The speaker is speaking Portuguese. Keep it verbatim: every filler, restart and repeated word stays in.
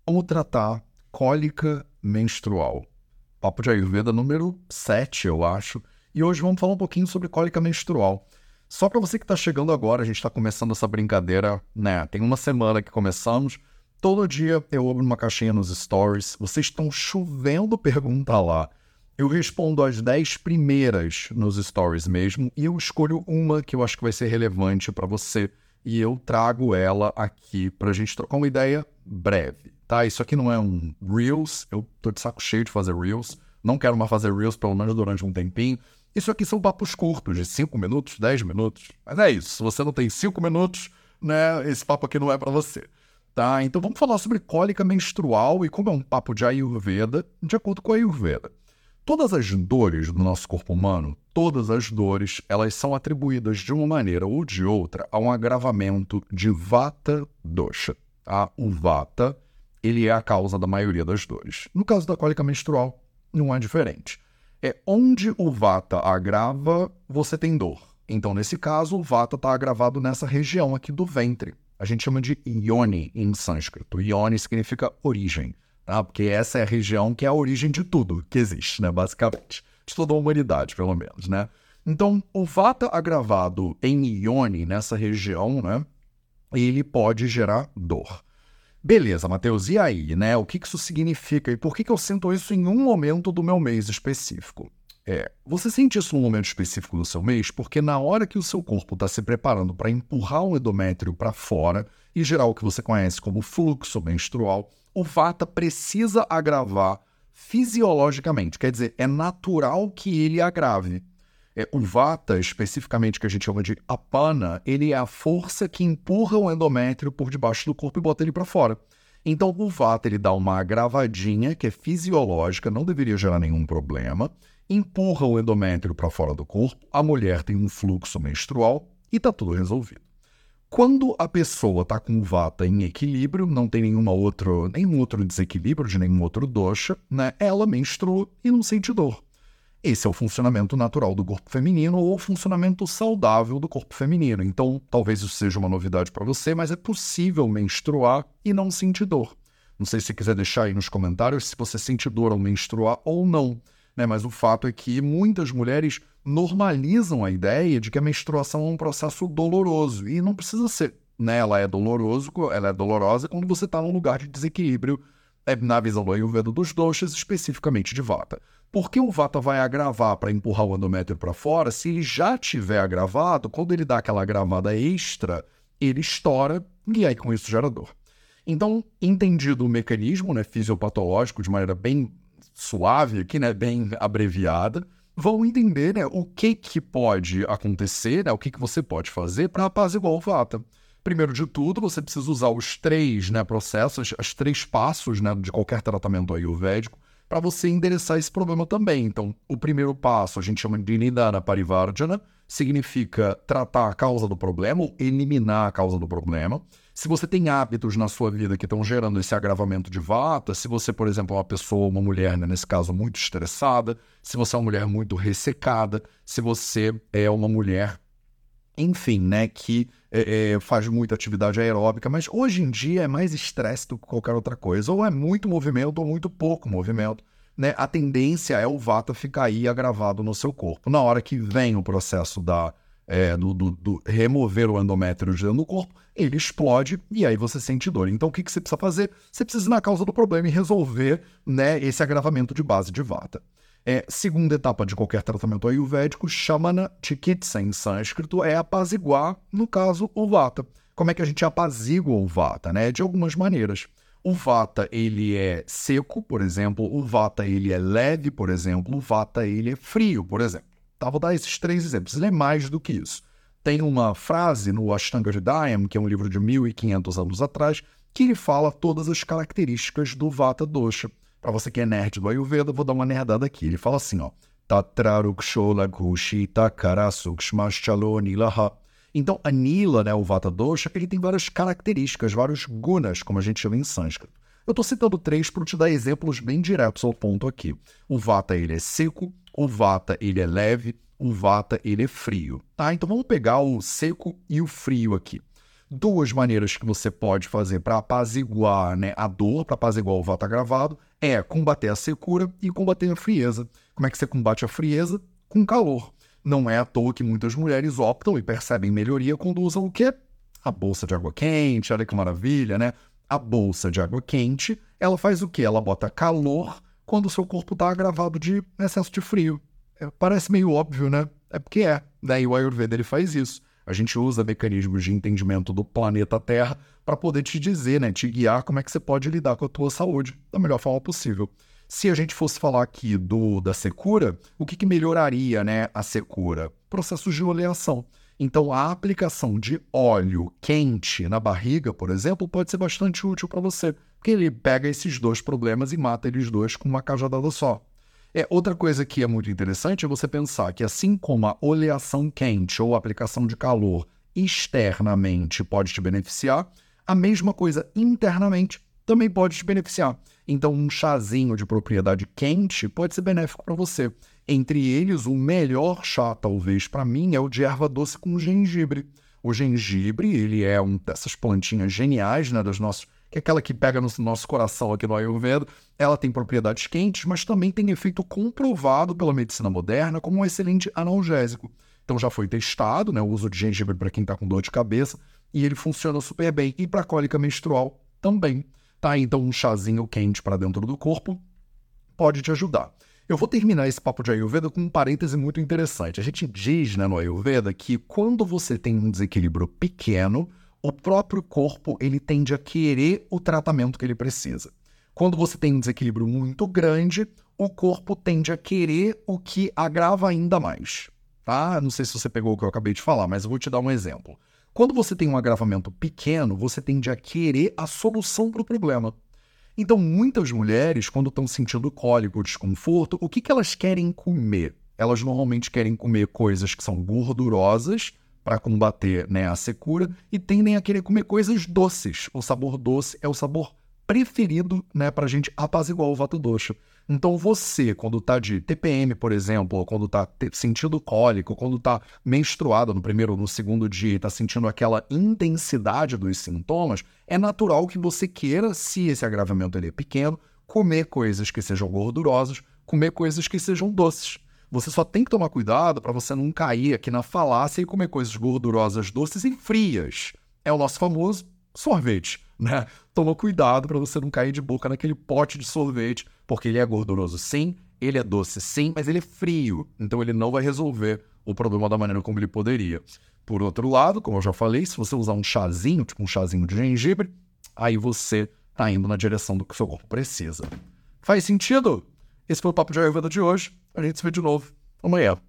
Como tratar cólica menstrual? Papo de Ayurveda número sete, eu acho. E hoje vamos falar um pouquinho sobre cólica menstrual. Só para você que está chegando agora, a gente está começando essa brincadeira, né? Tem uma semana que começamos. Todo dia eu abro uma caixinha nos stories. Vocês estão chovendo pergunta lá. Eu respondo as dez primeiras nos stories mesmo e eu escolho uma que eu acho que vai ser relevante para você e eu trago ela aqui para a gente trocar uma ideia breve, tá? Isso aqui não é um Reels, eu tô de saco cheio de fazer Reels, não quero mais fazer Reels pelo menos durante um tempinho. Isso aqui são papos curtos, de cinco minutos, dez minutos, mas é isso, se você não tem cinco minutos, né, esse papo aqui não é para você, tá? Então vamos falar sobre cólica menstrual e como é um papo de Ayurveda, de acordo com a Ayurveda. Todas as dores do nosso corpo humano, todas as dores, elas são atribuídas de uma maneira ou de outra a um agravamento de Vata Dosha. Tá? O Vata, ele é a causa da maioria das dores. No caso da cólica menstrual, não é diferente. É onde o Vata agrava, você tem dor. Então, nesse caso, o Vata está agravado nessa região aqui do ventre. A gente chama de Yoni em sânscrito. Yoni significa origem. Tá? Porque essa é a região que é a origem de tudo que existe, né? Basicamente. De toda a humanidade, pelo menos, né? Então, o Vata agravado em Yoni, nessa região, né? Ele pode gerar dor. Beleza, Matheus, e aí, né? O que isso significa? E por que eu sinto isso em um momento do meu mês específico? É, você sente isso num momento específico do seu mês porque na hora que o seu corpo está se preparando para empurrar o endométrio para fora e gerar o que você conhece como fluxo menstrual, o Vata precisa agravar fisiologicamente, quer dizer, é natural que ele agrave. É, o Vata, especificamente, que a gente chama de Apana, ele é a força que empurra o endométrio por debaixo do corpo e bota ele para fora. Então, o Vata ele dá uma agravadinha, que é fisiológica, não deveria gerar nenhum problema, empurra o endométrio para fora do corpo, a mulher tem um fluxo menstrual e está tudo resolvido. Quando a pessoa está com o Vata em equilíbrio, não tem nenhuma outro, nenhum outro desequilíbrio de nenhum outro dosha, né? Ela menstrua e não sente dor. Esse é o funcionamento natural do corpo feminino ou o funcionamento saudável do corpo feminino. Então, talvez isso seja uma novidade para você, mas é possível menstruar e não sentir dor. Não sei se você quiser deixar aí nos comentários se você sente dor ao menstruar ou não, né? Mas o fato é que muitas mulheres normalizam a ideia de que a menstruação é um processo doloroso, e não precisa ser, né? Ela é doloroso, ela é dolorosa quando você está num lugar de desequilíbrio, é, na visão do Ayurveda dos doshas, especificamente de Vata. Por que o Vata vai agravar para empurrar o endométrio para fora? Se ele já tiver agravado, quando ele dá aquela agravada extra, ele estoura e aí com isso gera dor. Então, entendido o mecanismo, né, fisiopatológico de maneira bem suave aqui, né, bem abreviada, vão entender, né, o que, que pode acontecer, né, o que, que você pode fazer para apaziguar o Vata. Primeiro de tudo, você precisa usar os três, né, processos, os três passos, né, de qualquer tratamento ayurvédico para você endereçar esse problema também. Então, o primeiro passo a gente chama de Nidana Parivarjana, significa tratar a causa do problema ou eliminar a causa do problema. Se você tem hábitos na sua vida que estão gerando esse agravamento de Vata, se você, por exemplo, é uma pessoa, uma mulher, né, nesse caso, muito estressada, se você é uma mulher muito ressecada, se você é uma mulher, enfim, né, que é, é, faz muita atividade aeróbica, mas hoje em dia é mais estresse do que qualquer outra coisa, ou é muito movimento ou muito pouco movimento, né? A tendência é o Vata ficar aí agravado no seu corpo. Na hora que vem o processo da, é, do, do, do remover o endométrio de dentro do corpo, ele explode e aí você sente dor. Então o que, que você precisa fazer? Você precisa ir na causa do problema e resolver, né, esse agravamento de base de Vata. É, segunda etapa de qualquer tratamento ayurvédico, Shamana Chikitsa em sânscrito, é apaziguar, no caso, o Vata. Como é que a gente apazigua o Vata, né? De algumas maneiras. O Vata, ele é seco, por exemplo. O Vata, ele é leve, por exemplo. O Vata, ele é frio, por exemplo. Tá, vou dar esses três exemplos. Ele é mais do que isso. Tem uma frase no Ashtanga Hridayam, que é um livro de mil e quinhentos anos atrás, que ele fala todas as características do Vata Dosha. Para você que é nerd do Ayurveda, vou dar uma nerdada aqui. Ele fala assim, ó. Tatrarukshola Kushita Karasukshmaschalo Nilaha. Então, a Nila, né, o Vata Dosha, ele tem várias características, vários gunas, como a gente chama em sânscrito. Eu estou citando três para te dar exemplos bem diretos ao ponto aqui. O Vata, ele é seco, o Vata, ele é leve, o Vata, ele é frio. Tá? Então, vamos pegar o seco e o frio aqui. Duas maneiras que você pode fazer para apaziguar, né, a dor, para apaziguar o vata agravado, é combater a secura e combater a frieza. Como é que você combate a frieza? Com calor. Não é à toa que muitas mulheres optam e percebem melhoria quando usam o quê? A bolsa de água quente, olha que maravilha, né? A bolsa de água quente, ela faz o quê? Ela bota calor quando o seu corpo está agravado de excesso de frio. É, parece meio óbvio, né? É porque é. Daí o Ayurveda ele faz isso. A gente usa mecanismos de entendimento do planeta Terra para poder te dizer, né, te guiar como é que você pode lidar com a tua saúde da melhor forma possível. Se a gente fosse falar aqui do, da secura, o que, que melhoraria, né, a secura? Processos de oleação. Então, a aplicação de óleo quente na barriga, por exemplo, pode ser bastante útil para você, porque ele pega esses dois problemas e mata eles dois com uma cajadada só. É, outra coisa que é muito interessante é você pensar que assim como a oleação quente ou a aplicação de calor externamente pode te beneficiar, a mesma coisa internamente também pode te beneficiar. Então, um chazinho de propriedade quente pode ser benéfico para você. Entre eles, o melhor chá, talvez, para mim, é o de erva doce com gengibre. O gengibre, ele é uma dessas plantinhas geniais, né, das nossas, que é aquela que pega no nosso coração aqui no Ayurveda. Ela tem propriedades quentes, mas também tem efeito comprovado pela medicina moderna como um excelente analgésico. Então já foi testado, né, o uso de gengibre para quem está com dor de cabeça, e ele funciona super bem. E para cólica menstrual também. Tá? Então um chazinho quente para dentro do corpo pode te ajudar. Eu vou terminar esse papo de Ayurveda com um parêntese muito interessante. A gente diz, né, no Ayurveda que quando você tem um desequilíbrio pequeno, o próprio corpo ele tende a querer o tratamento que ele precisa. Quando você tem um desequilíbrio muito grande, o corpo tende a querer o que agrava ainda mais. Tá? Não sei se você pegou o que eu acabei de falar, mas eu vou te dar um exemplo. Quando você tem um agravamento pequeno, você tende a querer a solução para o problema. Então, muitas mulheres, quando estão sentindo cólica ou desconforto, o que, que elas querem comer? Elas normalmente querem comer coisas que são gordurosas para combater, né, a secura e tendem a querer comer coisas doces. O sabor doce é o sabor preferido, né, para a gente apaziguar o vata dosha. Então você, quando está de T P M, por exemplo, ou quando está sentindo cólica, ou quando está menstruada no primeiro ou no segundo dia e está sentindo aquela intensidade dos sintomas, é natural que você queira, se esse agravamento ele é pequeno, comer coisas que sejam gordurosas, comer coisas que sejam doces. Você só tem que tomar cuidado para você não cair aqui na falácia e comer coisas gordurosas, doces e frias. É o nosso famoso sorvete, né? Toma cuidado para você não cair de boca naquele pote de sorvete, porque ele é gorduroso sim, ele é doce sim, mas ele é frio, então ele não vai resolver o problema da maneira como ele poderia. Por outro lado, como eu já falei, se você usar um chazinho, tipo um chazinho de gengibre, aí você tá indo na direção do que o seu corpo precisa. Faz sentido? Esse foi o Papo de Ayurveda de hoje. A gente se vê de novo amanhã.